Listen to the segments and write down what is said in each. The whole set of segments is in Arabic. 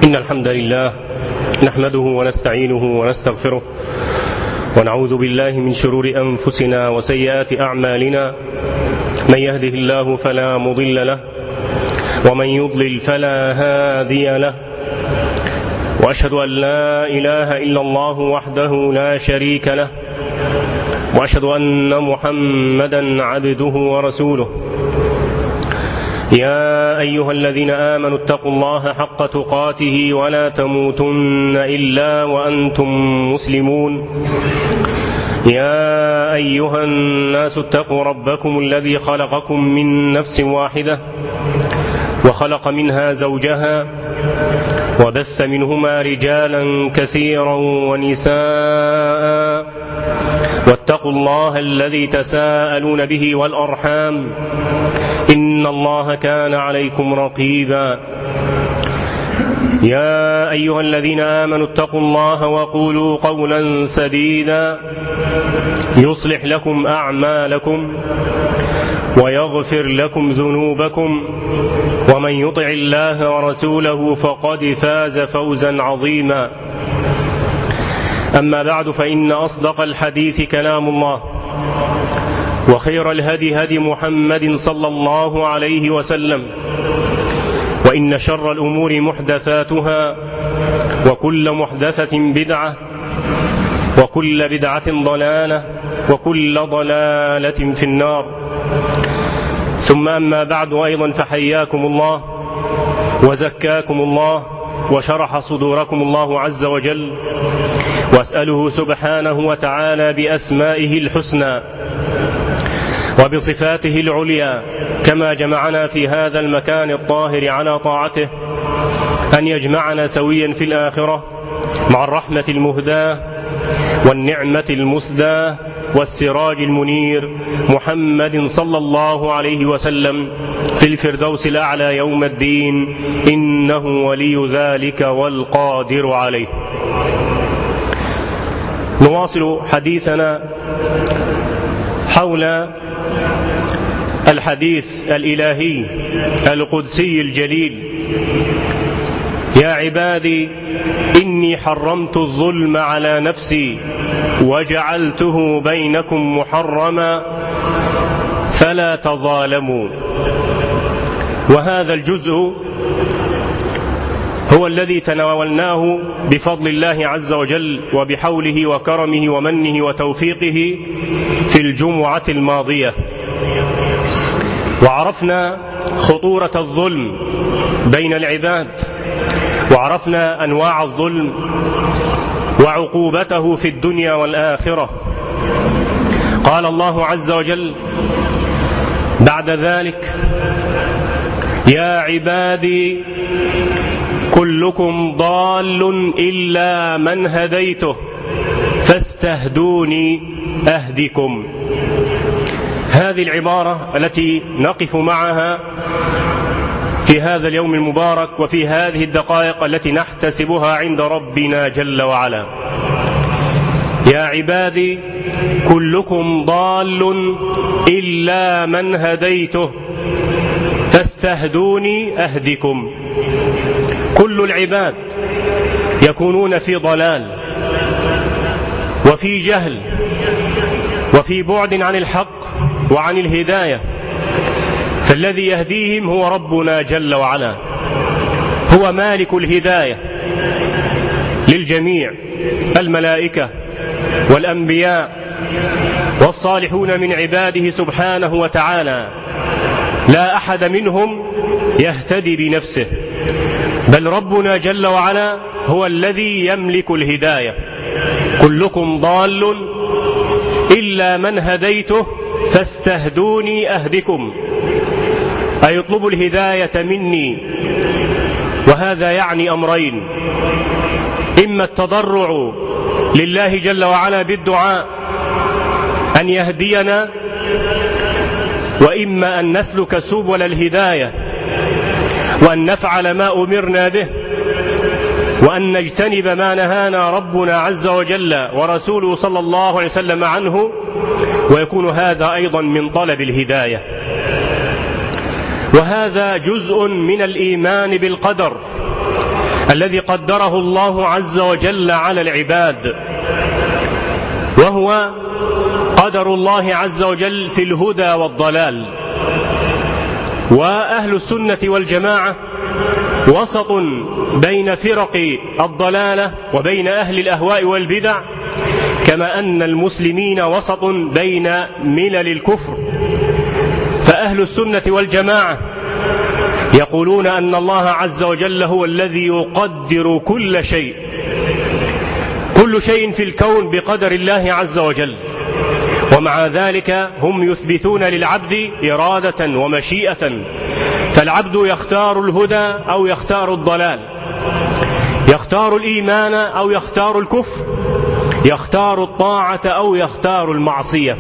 إن الحمد لله نحمده ونستعينه ونستغفره ونعوذ بالله من شرور أنفسنا وسيئات أعمالنا. من يهده الله فلا مضل له ومن يضلل فلا هادي له، وأشهد أن لا إله إلا الله وحده لا شريك له، وأشهد أن محمدا عبده ورسوله. يا أيها الذين آمنوا اتقوا الله حق تقاته ولا تموتن إلا وأنتم مسلمون. يا أيها الناس اتقوا ربكم الذي خلقكم من نفس واحدة وخلق منها زوجها وبث منهما رجالا كثيرا ونساء، واتقوا الله الذي تساءلون به والأرحام إن الله كان عليكم رقيبا. يا أيها الذين آمنوا اتقوا الله وقولوا قولا سديدا يصلح لكم أعمالكم ويغفر لكم ذنوبكم، ومن يطع الله ورسوله فقد فاز فوزا عظيما. أما بعد، فإن أصدق الحديث كلام الله، وخير الهدي هدي محمد صلى الله عليه وسلم، وإن شر الأمور محدثاتها، وكل محدثة بدعة، وكل بدعة ضلالة، وكل ضلالة في النار. ثم أما بعد، أيضا فحياكم الله وزكاكم الله وشرح صدوركم الله عز وجل، وأسأله سبحانه وتعالى بأسمائه الحسنى وبصفاته العليا كما جمعنا في هذا المكان الطاهر على طاعته أن يجمعنا سويا في الآخرة مع الرحمة المهداة والنعمة المسداة والسراج المنير محمد صلى الله عليه وسلم في الفردوس الأعلى يوم الدين، إنه ولي ذلك والقادر عليه. نواصل حديثنا حول الحديث الإلهي القدسي الجليل: يا عبادي إني حرمت الظلم على نفسي وجعلته بينكم محرما فلا تظالموا. وهذا الجزء هو الذي تناولناه بفضل الله عز وجل وبحوله وكرمه ومنه وتوفيقه في الجمعة الماضية، وعرفنا خطورة الظلم بين العباد، وعرفنا أنواع الظلم وعقوبته في الدنيا والآخرة. قال الله عز وجل بعد ذلك: يا عبادي كلكم ضال إلا من هديته فاستهدوني أهدكم. هذه العبارة التي نقف معها في هذا اليوم المبارك وفي هذه الدقائق التي نحتسبها عند ربنا جل وعلا. يا عبادي كلكم ضال إلا من هديته فاستهدوني أهدكم. كل العباد يكونون في ضلال وفي جهل وفي بعد عن الحق وعن الهداية، فالذي يهديهم هو ربنا جل وعلا، هو مالك الهداية للجميع، الملائكة والأنبياء والصالحون من عباده سبحانه وتعالى. لا أحد منهم يهتدي بنفسه، بل ربنا جل وعلا هو الذي يملك الهداية. كلكم ضال إلا من هديته فاستهدوني أهدكم، أي اطلبوا الهداية مني. وهذا يعني أمرين: إما التضرع لله جل وعلا بالدعاء أن يهدينا، وإما أن نسلك سبل الهداية وأن نفعل ما أمرنا به، وأن نجتنب ما نهانا ربنا عز وجل ورسوله صلى الله عليه وسلم عنه، ويكون هذا أيضا من طلب الهداية. وهذا جزء من الإيمان بالقدر الذي قدره الله عز وجل على العباد، وهو قدر الله عز وجل في الهدى والضلال. وأهل السنة والجماعة وسط بين فرق الضلالة وبين أهل الأهواء والبدع، كما أن المسلمين وسط بين ملل الكفر. فأهل السنة والجماعة يقولون أن الله عز وجل هو الذي يقدر كل شيء، كل شيء في الكون بقدر الله عز وجل، ومع ذلك هم يثبتون للعبد إرادة ومشيئة، فالعبد يختار الهدى أو يختار الضلال، يختار الإيمان أو يختار الكفر، يختار الطاعة أو يختار المعصية.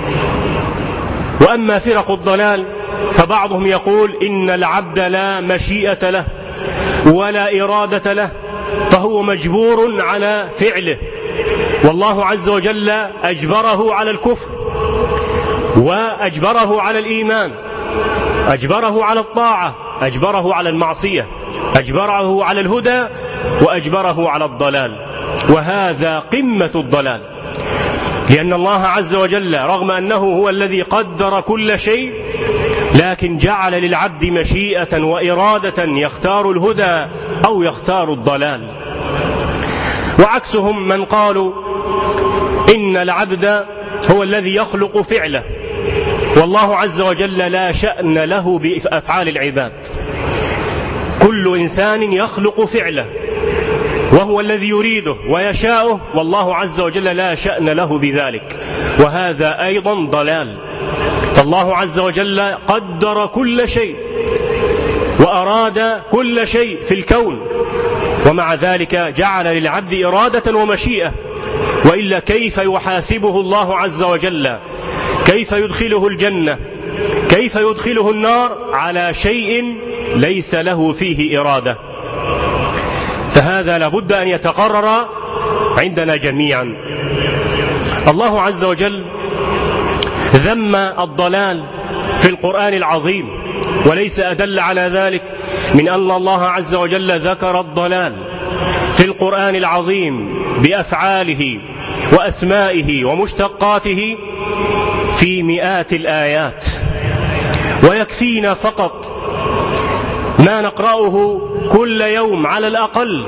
وأما فرق الضلال فبعضهم يقول إن العبد لا مشيئة له ولا إرادة له، فهو مجبور على فعله، والله عز وجل أجبره على الكفر وأجبره على الإيمان، أجبره على الطاعة، أجبره على المعصية، أجبره على الهدى، وأجبره على الضلال. وهذا قمة الضلال، لأن الله عز وجل رغم أنه هو الذي قدر كل شيء، لكن جعل للعبد مشيئة وإرادة، يختار الهدى أو يختار الضلال. وعكسهم من قالوا إن العبد هو الذي يخلق فعله، والله عز وجل لا شأن له بأفعال العباد، كل إنسان يخلق فعله وهو الذي يريده ويشاءه، والله عز وجل لا شأن له بذلك، وهذا أيضا ضلال. فالله عز وجل قدر كل شيء وأراد كل شيء في الكون، ومع ذلك جعل للعبد إرادة ومشيئة، وإلا كيف يحاسبه الله عز وجل؟ كيف يدخله الجنة؟ كيف يدخله النار على شيء ليس له فيه إرادة؟ فهذا لابد أن يتقرر عندنا جميعا. الله عز وجل ذم الضلال في القرآن العظيم، وليس أدل على ذلك من أن الله عز وجل ذكر الضلال في القرآن العظيم بأفعاله وأسمائه ومشتقاته في مئات الآيات. ويكفينا فقط ما نقرأه كل يوم على الأقل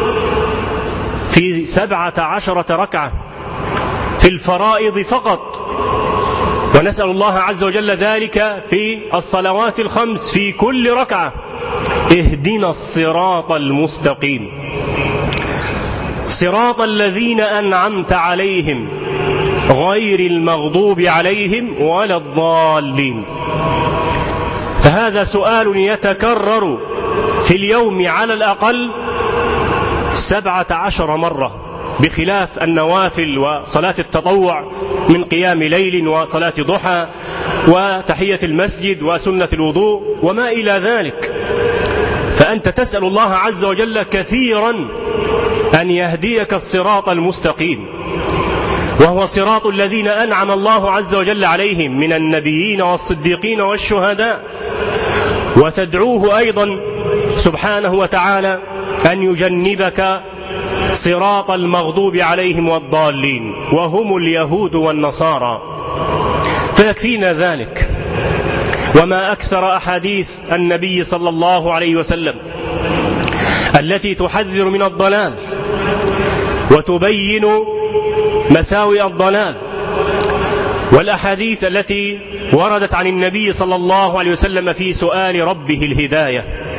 في 17 ركعة في الفرائض فقط، ونسأل الله عز وجل ذلك في الصلوات الخمس في كل ركعة. اهدنا الصراط المستقيم صراط الذين أنعمت عليهم غير المغضوب عليهم ولا الضالين. فهذا سؤال يتكرر في اليوم على الأقل 17 مرة، بخلاف النوافل وصلاة التطوع من قيام ليل وصلاة ضحى وتحية المسجد وسنة الوضوء وما إلى ذلك. فأنت تسأل الله عز وجل كثيرا أن يهديك الصراط المستقيم، وهو صراط الذين أنعم الله عز وجل عليهم من النبيين والصديقين والشهداء. وتدعوه أيضا سبحانه وتعالى أن يجنبك صراط المغضوب عليهم والضالين، وهم اليهود والنصارى. فيكفينا ذلك. وما أكثر أحاديث النبي صلى الله عليه وسلم التي تحذر من الضلال وتبين مساوئ الضلال، والأحاديث التي وردت عن النبي صلى الله عليه وسلم في سؤال ربه الهداية.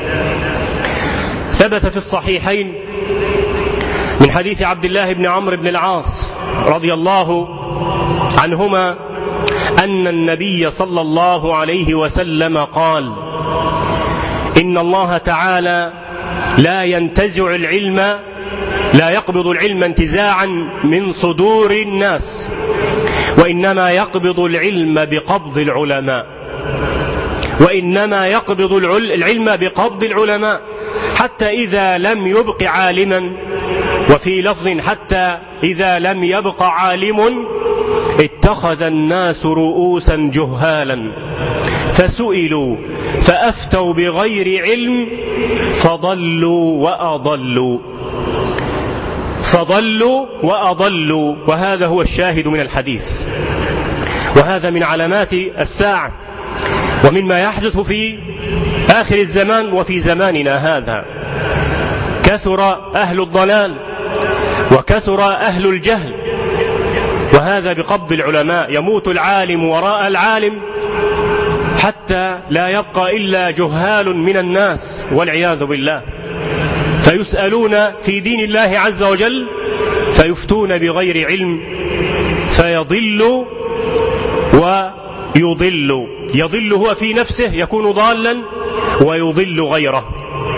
ثبت في الصحيحين من حديث عبد الله بن عمرو بن العاص رضي الله عنهما أن النبي صلى الله عليه وسلم قال: إن الله تعالى لا ينتزع العلم، لا يقبض العلم انتزاعا من صدور الناس، وإنما يقبض العلم بقبض العلماء، وإنما يقبض العلم بقبض العلماء، حتى إذا لم يبق عالما، وفي لفظ حتى إذا لم يبق عالم اتخذ الناس رؤوسا جهالا فسئلوا فأفتوا بغير علم فضلوا وأضلوا. وهذا هو الشاهد من الحديث، وهذا من علامات الساعة ومما يحدث في آخر الزمان وفي زماننا هذا. كثر أهل الضلال وكثر أهل الجهل، وهذا بقبض العلماء. يموت العالم وراء العالم حتى لا يبقى إلا جهال من الناس والعياذ بالله، فيسألون في دين الله عز وجل فيفتون بغير علم فيضل ويضل. يضل هو في نفسه يكون ضالا ويضل غيره.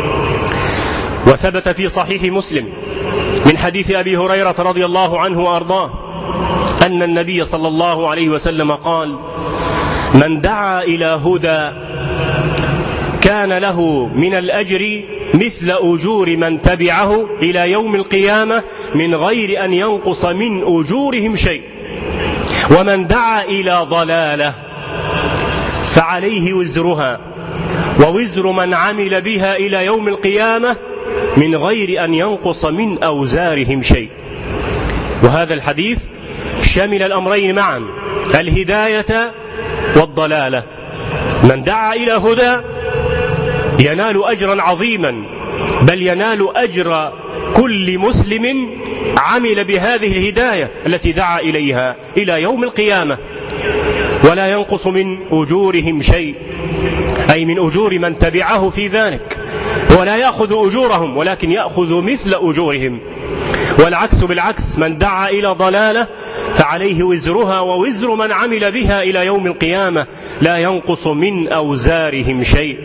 وثبت في صحيح مسلم من حديث أبي هريرة رضي الله عنه وأرضاه أن النبي صلى الله عليه وسلم قال: من دعا إلى هدى كان له من الأجر مثل أجور من تبعه إلى يوم القيامة من غير أن ينقص من أجورهم شيء، ومن دعا إلى ضلالة فعليه وزرها ووزر من عمل بها إلى يوم القيامة من غير أن ينقص من أوزارهم شيء. وهذا الحديث شمل الأمرين معا، الهداية والضلالة. من دعا إلى هدى ينال أجرا عظيما، بل ينال أجر كل مسلم عمل بهذه الهداية التي دعا إليها إلى يوم القيامة، ولا ينقص من أجورهم شيء، أي من أجور من تبعه في ذلك، ولا يأخذ أجورهم ولكن يأخذ مثل أجورهم. والعكس بالعكس، من دعا إلى ضلالة فعليه وزرها ووزر من عمل بها إلى يوم القيامة لا ينقص من أوزارهم شيء.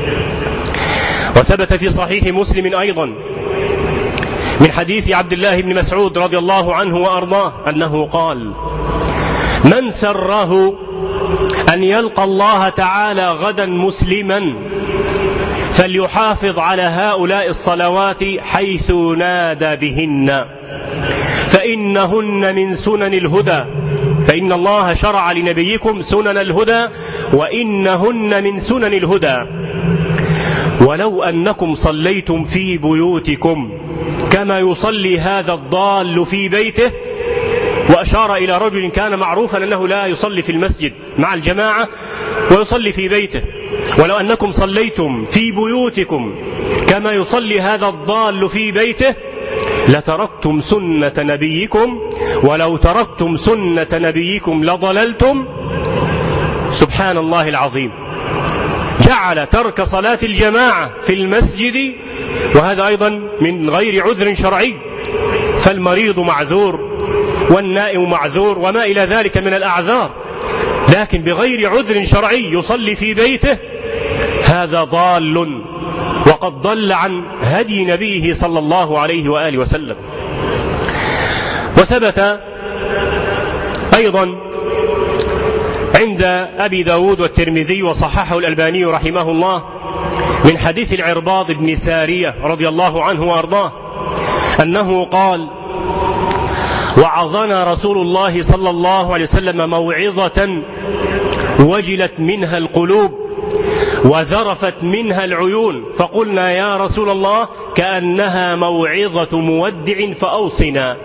وثبت في صحيح مسلم أيضا من حديث عبد الله بن مسعود رضي الله عنه وأرضاه أنه قال: من سره أن يلقى الله تعالى غدا مسلما فليحافظ على هؤلاء الصلوات حيث نادى بهن، فإنهن من سنن الهدى، فإن الله شرع لنبيكم سنن الهدى وإنهن من سنن الهدى. ولو أنكم صليتم في بيوتكم كما يصلي هذا الضال في بيته، وأشار إلى رجل كان معروفا أنه لا يصلي في المسجد مع الجماعة ويصلي في بيته، ولو أنكم صليتم في بيوتكم كما يصلي هذا الضال في بيته لتركتم سنة نبيكم، ولو تركتم سنة نبيكم لضللتم. سبحان الله العظيم، جعل ترك صلاة الجماعة في المسجد، وهذا أيضا من غير عذر شرعي، فالمريض معذور والنائم معذور وما إلى ذلك من الأعذار، لكن بغير عذر شرعي يصلي في بيته، هذا ضال وقد ضل عن هدي نبيه صلى الله عليه وآله وسلم. وثبت أيضا عند أبي داود والترمذي وصححه الألباني رحمه الله من حديث العرباض بن سارية رضي الله عنه وأرضاه أنه قال: وعظنا رسول الله صلى الله عليه وسلم موعظة وجلت منها القلوب وذرفت منها العيون، فقلنا يا رسول الله كأنها موعظة مودع فأوصنا،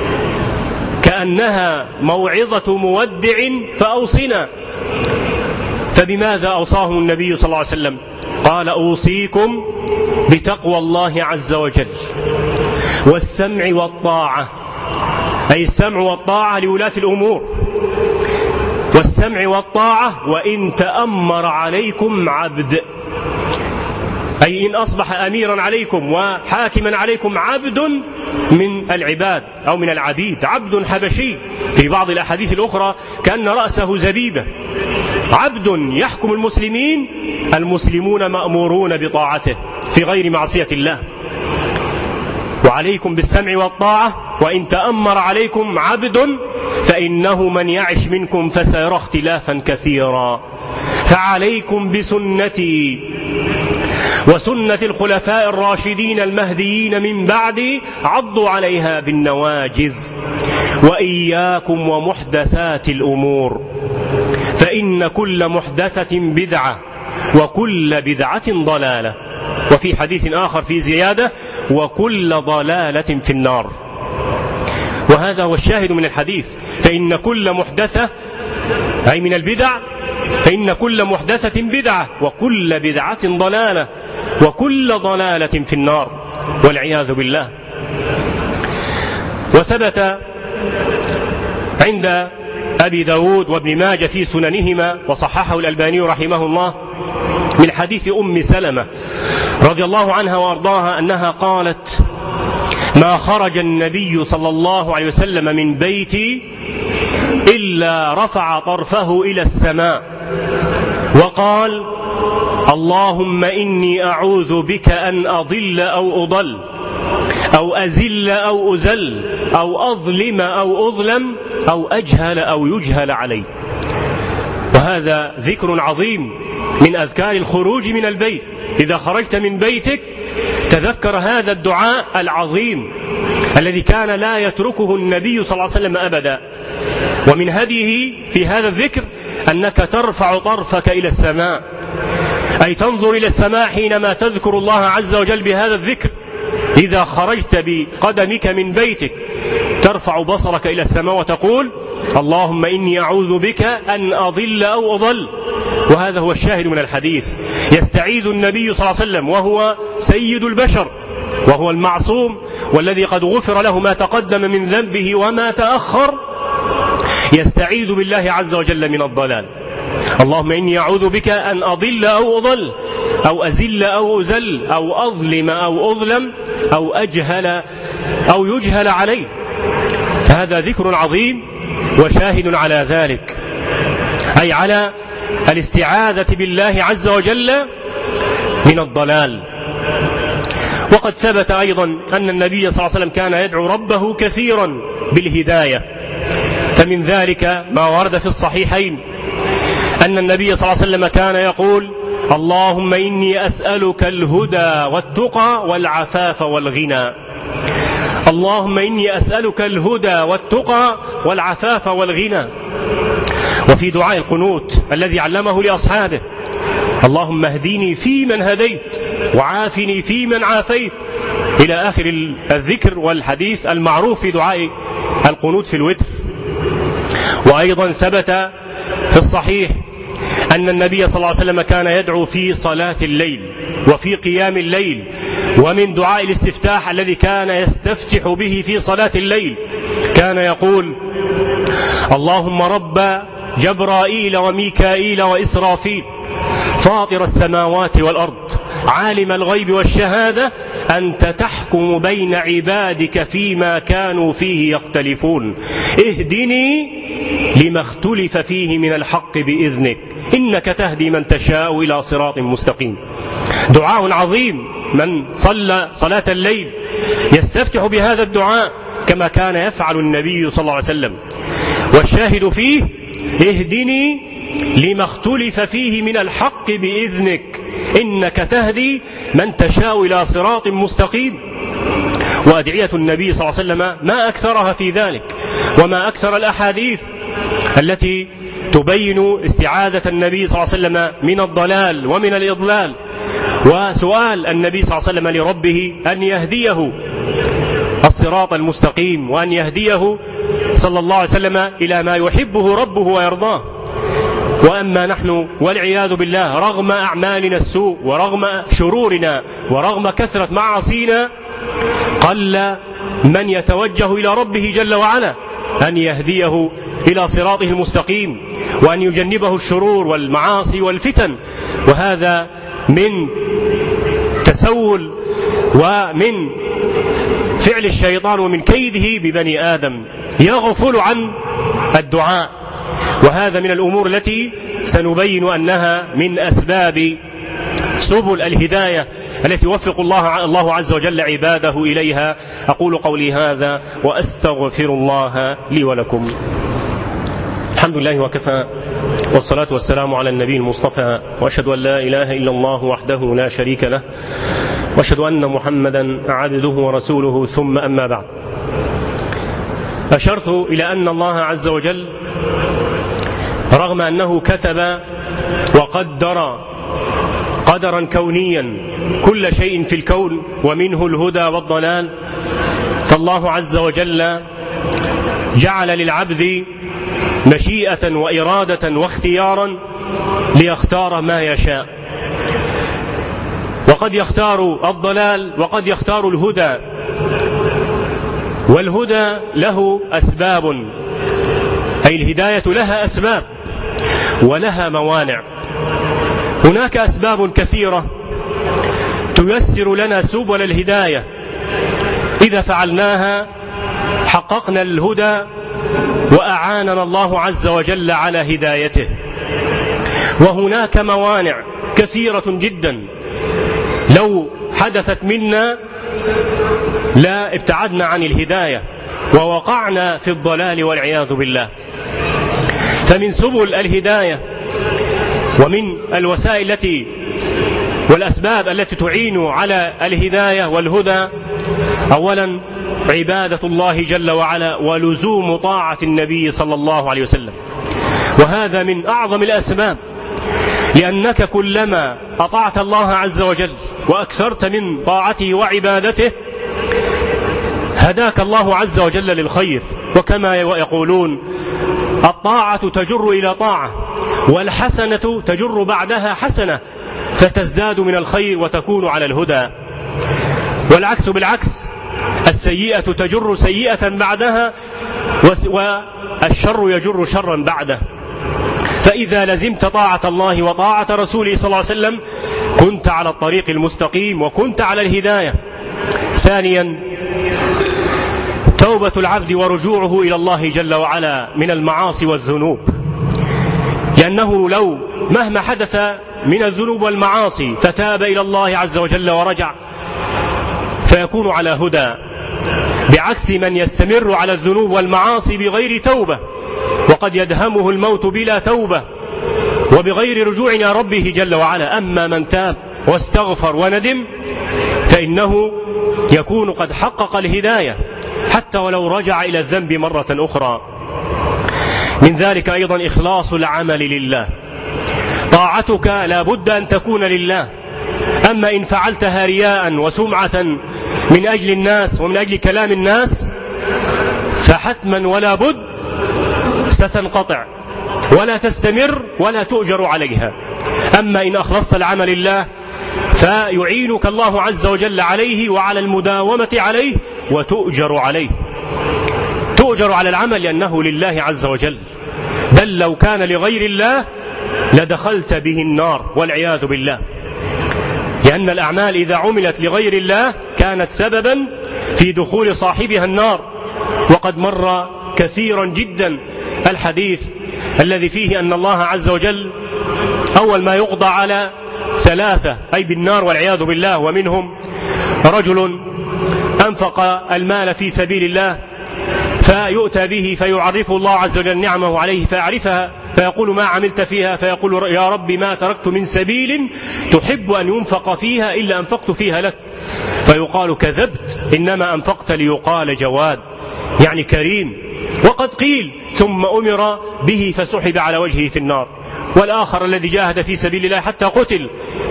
كأنها موعظة مودع فأوصنا. فبماذا أوصاهم النبي صلى الله عليه وسلم؟ قال: أوصيكم بتقوى الله عز وجل والسمع والطاعة، أي السمع والطاعة لولاة الأمور، والسمع والطاعة وإن تأمر عليكم عبد، أي إن أصبح أميرا عليكم وحاكما عليكم عبد من العباد أو من العبيد، عبد حبشي، في بعض الأحاديث الأخرى كأن رأسه زبيبة، عبد يحكم المسلمين، المسلمون مأمورون بطاعته في غير معصية الله. وعليكم بالسمع والطاعة وإن تأمر عليكم عبد فإنه من يعش منكم فسيرى اختلافا كثيرا، فعليكم بسنتي وسنة الخلفاء الراشدين المهديين من بعدي عضوا عليها بالنواجذ وإياكم ومحدثات الأمور فإن كل محدثة بدعة وكل بدعة ضلالة. وفي حديث آخر في زيادة: وكل ضلالة في النار. وهذا هو الشاهد من الحديث، فإن كل محدثة أي من البدع، فإن كل محدثة بدعة وكل بدعة ضلالة وكل ضلالة في النار والعياذ بالله. وثبت عند أبي داود وابن ماجه في سننهما وصححه الألباني رحمه الله من حديث أم سلمة رضي الله عنها وأرضاها أنها قالت: ما خرج النبي صلى الله عليه وسلم من بيتي إلا رفع طرفه إلى السماء وقال: اللهم إني أعوذ بك أن أضل أو أضل أو أزل أو أزل أو أظلم أو أظلم أو أجهل أو يجهل علي. وهذا ذكر عظيم من أذكار الخروج من البيت. إذا خرجت من بيتك تذكر هذا الدعاء العظيم الذي كان لا يتركه النبي صلى الله عليه وسلم أبدا. ومن هديه في هذا الذكر أنك ترفع طرفك إلى السماء، أي تنظر إلى السماء حينما تذكر الله عز وجل بهذا الذكر. إذا خرجت بقدمك من بيتك ترفع بصرك إلى السماء وتقول: اللهم إني أعوذ بك أن أضل أو أضل. وهذا هو الشاهد من الحديث. يستعيذ النبي صلى الله عليه وسلم وهو سيد البشر وهو المعصوم والذي قد غفر له ما تقدم من ذنبه وما تأخر، يستعيذ بالله عز وجل من الضلال. اللهم إني أعوذ بك أن أضل أو أضل أو أزل أو أزل أو أظلم أو أظلم أو أجهل أو يجهل علي. هذا ذكر عظيم وشاهد على ذلك، أي على الاستعاذة بالله عز وجل من الضلال. وقد ثبت أيضا أن النبي صلى الله عليه وسلم كان يدعو ربه كثيرا بالهداية. فمن ذلك ما ورد في الصحيحين أن النبي صلى الله عليه وسلم كان يقول: اللهم إني أسألك الهدى والتقى والعفاف والغنى. اللهم إني أسألك الهدى والتقى والعفاف والغنى. وفي دعاء القنوت الذي علمه لأصحابه: اللهم اهدني فيمن هديت وعافني فيمن عافيت، إلى آخر الذكر والحديث المعروف في دعاء القنوت في الوتر. وأيضا ثبت في الصحيح أن النبي صلى الله عليه وسلم كان يدعو في صلاة الليل وفي قيام الليل. ومن دعاء الاستفتاح الذي كان يستفتح به في صلاة الليل كان يقول: اللهم رب جبرائيل وميكائيل وإسرافيل فاطر السماوات والأرض عالم الغيب والشهادة أنت تحكم بين عبادك فيما كانوا فيه يختلفون اهدني لما اختلف فيه من الحق بإذنك إنك تهدي من تشاء إلى صراط مستقيم. دعاء عظيم. من صلى صلاة الليل يستفتح بهذا الدعاء كما كان يفعل النبي صلى الله عليه وسلم. والشاهد فيه: اهدني لما اختلف فيه من الحق بإذنك إنك تهدي من تشاء إلى صراط مستقيم. وأدعية النبي صلى الله عليه وسلم ما أكثرها في ذلك، وما أكثر الأحاديث التي تبين استعاذة النبي صلى الله عليه وسلم من الضلال ومن الإضلال، وسؤال النبي صلى الله عليه وسلم لربه أن يهديه الصراط المستقيم وأن يهديه صلى الله عليه وسلم إلى ما يحبه ربه ويرضاه. وأما نحن والعياذ بالله رغم أعمالنا السوء ورغم شرورنا ورغم كثرة معاصينا قل من يتوجه إلى ربه جل وعلا أن يهديه إلى صراطه المستقيم وأن يجنبه الشرور والمعاصي والفتن. وهذا من تسول ومن فعل الشيطان ومن كيده ببني آدم، يغفل عن الدعاء. وهذا من الأمور التي سنبين أنها من أسباب سبل الهداية التي يوفق الله عز وجل عباده إليها. أقول قولي هذا وأستغفر الله لي ولكم. الحمد لله وكفى، والصلاة والسلام على النبي المصطفى، وأشهد أن لا إله إلا الله وحده لا شريك له، وأشهد أن محمدا عبده ورسوله، ثم أما بعد. أشرت إلى أن الله عز وجل رغم أنه كتب وقدر قدرا كونيا كل شيء في الكون ومنه الهدى والضلال، فالله عز وجل جعل للعبد مشيئة وإرادة واختيارا ليختار ما يشاء، وقد يختار الضلال وقد يختار الهدى، والهدى له أسباب، أي الهداية لها أسباب ولها موانع. هناك أسباب كثيرة تيسر لنا سبل الهداية، إذا فعلناها حققنا الهدى وأعاننا الله عز وجل على هدايته. وهناك موانع كثيرة جدا لو حدثت منا لا ابتعدنا عن الهداية ووقعنا في الضلال والعياذ بالله. فمن سبل الهداية ومن الوسائل والأسباب التي تعين على الهداية والهدى أولا عبادة الله جل وعلا ولزوم طاعة النبي صلى الله عليه وسلم، وهذا من أعظم الأسباب، لأنك كلما أطعت الله عز وجل وأكثرت من طاعته وعبادته هداك الله عز وجل للخير. وكما يقولون الطاعة تجر إلى طاعة، والحسنة تجر بعدها حسنة، فتزداد من الخير وتكون على الهدى. والعكس بالعكس، السيئة تجر سيئة بعدها، والشر يجر شرا بعده. فإذا لزمت طاعة الله وطاعة رسوله صلى الله عليه وسلم كنت على الطريق المستقيم وكنت على الهداية. ثانيا توبة العبد ورجوعه إلى الله جل وعلا من المعاصي والذنوب، لأنه لو مهما حدث من الذنوب والمعاصي فتاب إلى الله عز وجل ورجع فيكون على هدى، بعكس من يستمر على الذنوب والمعاصي بغير توبة، وقد يدهمه الموت بلا توبة وبغير رجوع إلى ربه جل وعلا. أما من تاب واستغفر وندم فإنه يكون قد حقق الهداية حتى ولو رجع إلى الذنب مرة أخرى. من ذلك أيضا إخلاص العمل لله، طاعتك لا بد أن تكون لله. أما إن فعلتها رياء وسمعة من أجل الناس ومن أجل كلام الناس فحتما ولا بد ستنقطع ولا تستمر ولا تؤجر عليها. أما إن أخلصت العمل لله فيعينك الله عز وجل عليه وعلى المداومة عليه وتؤجر عليه، تؤجر على العمل لأنه لله عز وجل، بل لو كان لغير الله لدخلت به النار والعياذ بالله، لأن الأعمال إذا عملت لغير الله كانت سببا في دخول صاحبها النار. وقد مر كثيرا جدا الحديث الذي فيه أن الله عز وجل أول ما يقضى على ثلاثة أي بالنار والعياذ بالله، ومنهم رجل أنفق المال في سبيل الله فيؤتى به فيعرفه الله عز وجل نعمه عليه فيعرفها فيقول ما عملت فيها، فيقول يا رب ما تركت من سبيل تحب أن ينفق فيها إلا أنفقت فيها لك، فيقال كذبت إنما أنفقت ليقال جواد، يعني كريم. وقد قيل ثم أمر به فسحب على وجهه في النار. والآخر الذي جاهد في سبيل الله حتى قتل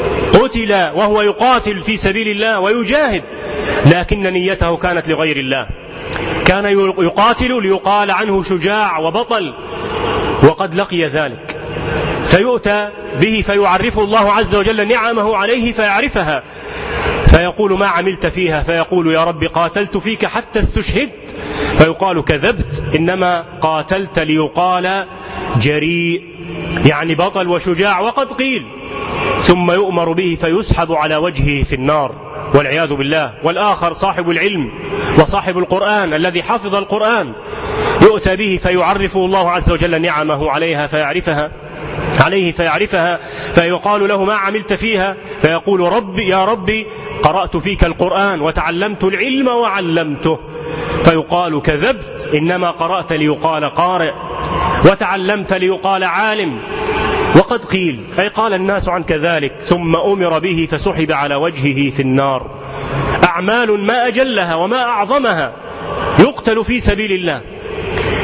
وهو يقاتل في سبيل الله ويجاهد، لكن نيته كانت لغير الله، كان يقاتل ليقال عنه شجاع وبطل وقد لقي ذلك، فيؤتى به فيعرفه الله عز وجل نعمه عليه فيعرفها فيقول ما عملت فيها، فيقول يا رب قاتلت فيك حتى استشهدت، فيقال كذبت إنما قاتلت ليقال جريء، يعني بطل وشجاع وقد قيل. ثم يؤمر به فيسحب على وجهه في النار والعياذ بالله. والآخر صاحب العلم وصاحب القرآن الذي حفظ القرآن يؤتى به فيعرفه الله عز وجل نعمه عليه فيعرفها فيقال له ما عملت فيها، فيقول ربي يا ربي قرأت فيك القرآن وتعلمت العلم وعلمته، فيقال كذبت إنما قرأت ليقال قارئ وتعلمت ليقال عالم وقد قيل، أي قال الناس عن كذلك. ثم أمر به فسحب على وجهه في النار. أعمال ما أجلها وما أعظمها، يقتل في سبيل الله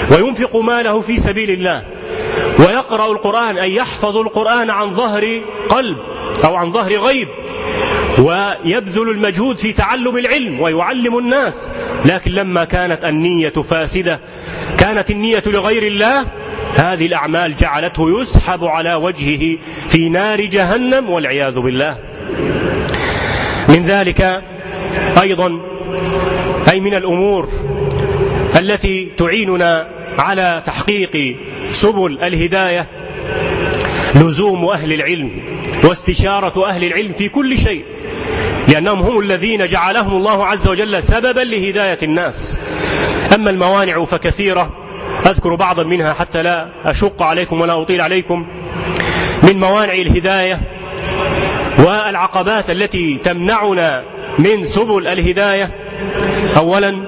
وينفق ماله في سبيل الله ويقرأ القرآن، أي يحفظ القرآن عن ظهر قلب أو عن ظهر غيب، ويبذل المجهود في تعلم العلم ويعلم الناس، لكن لما كانت النية فاسدة، كانت النية لغير الله، هذه الأعمال جعلته يسحب على وجهه في نار جهنم والعياذ بالله. من ذلك أيضا، أي من الأمور التي تعيننا على تحقيق سبل الهداية، لزوم أهل العلم واستشارة أهل العلم في كل شيء، لأنهم هم الذين جعلهم الله عز وجل سببا لهداية الناس. أما الموانع فكثيرة، أذكر بعضا منها حتى لا أشق عليكم ولا أطيل عليكم. من موانع الهداية والعقبات التي تمنعنا من سبل الهداية، أولا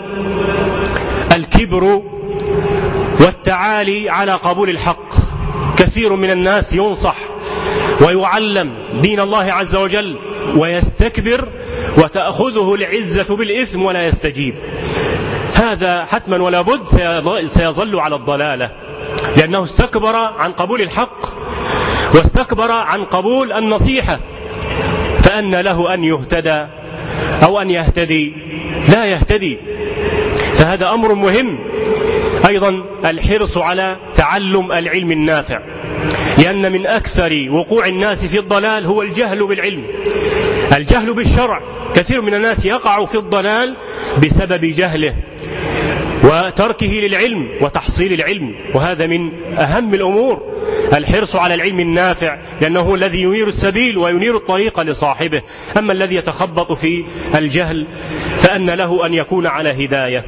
الكبر والتعالي على قبول الحق. كثير من الناس ينصح ويعلم دين الله عز وجل ويستكبر وتأخذه العزة بالإثم ولا يستجيب، هذا حتما ولا بد سيظل على الضلالة، لأنه استكبر عن قبول الحق واستكبر عن قبول النصيحة، فأن له أن يهتدى أو أن يهتدي، لا يهتدي. فهذا أمر مهم. أيضا الحرص على تعلم العلم النافع، لأن من أكثر وقوع الناس في الضلال هو الجهل بالعلم، الجهل بالشرع. كثير من الناس يقع في الضلال بسبب جهله وتركه للعلم وتحصيل العلم، وهذا من أهم الأمور، الحرص على العلم النافع، لأنه هو الذي ينير السبيل وينير الطريق لصاحبه. أما الذي يتخبط في الجهل فأن له أن يكون على هداية.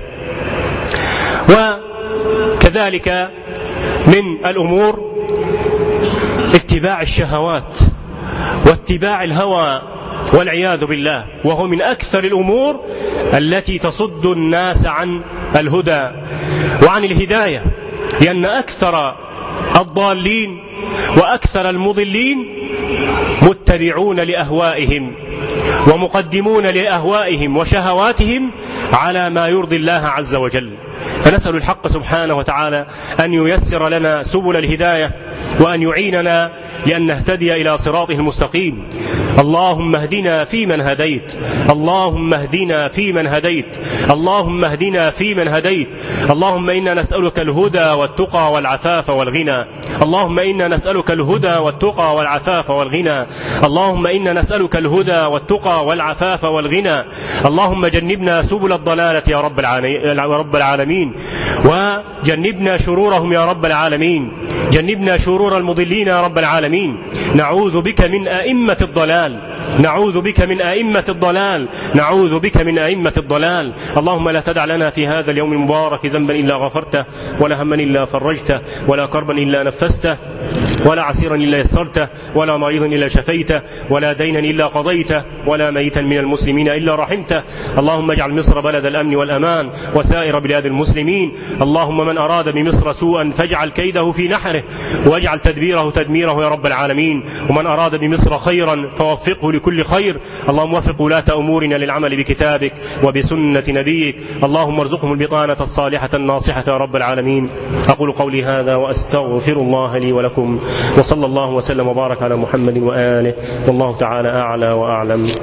وكذلك من الأمور اتباع الشهوات واتباع الهوى والعياذ بالله، وهو من أكثر الأمور التي تصد الناس عن الهدى وعن الهداية، لأن أكثر الضالين وأكثر المضلين متبعون لأهوائهم ومقدمون لأهوائهم وشهواتهم على ما يرضي الله عز وجل. فنسأل الحق سبحانه وتعالى أن ييسر لنا سبل الهداية وأن يعيننا لأن نهتدي إلى صراطه المستقيم. اللهم اهدنا فيمن هديت، اللهم اهدنا فيمن هديت، اللهم اهدنا فيمن هديت. اللهم إنا نسألك الهدى والتقى والعفاف والغنى، اللهم إنا نسألك الهدى والتقى والعفاف والغنى، اللهم إنا نسألك الهدى والتقى والعفاف والغنى. اللهم جنبنا سبل الضلالة يا رب العالمين، وجنبنا شرورهم يا رب العالمين، جنبنا شرور المضلين يا رب العالمين. نعوذ بك من أئمة الضلال، نعوذ بك من أئمة الضلال، نعوذ بك من أئمة الضلال. اللهم لا تدع لنا في هذا اليوم المبارك ذنبا إلا غفرته، ولا هما إلا فرجته، ولا كربا إلا نفسته، ولا عسيرا إلا يسرته، ولا مريضا إلا شفيته، ولا دينا إلا قضيته، ولا ميتا من المسلمين إلا رحمته. اللهم اجعل مصر بلد الأمن والأمان وسائر بلاد المسلمين. اللهم من أراد بمصر سوءا فاجعل كيده في نحره واجعل تدبيره تدميره يا رب العالمين. ومن أراد بمصر خيرا فوفقه لكل خير. اللهم وفق ولاة أمورنا للعمل بكتابك وبسنة نبيك. اللهم ارزقهم البطانة الصالحة الناصحة يا رب العالمين. أقول قولي هذا وأستغفر الله لي ولكم، وصلى الله وسلم وبارك على محمد وآله، والله تعالى أعلى وأعلم.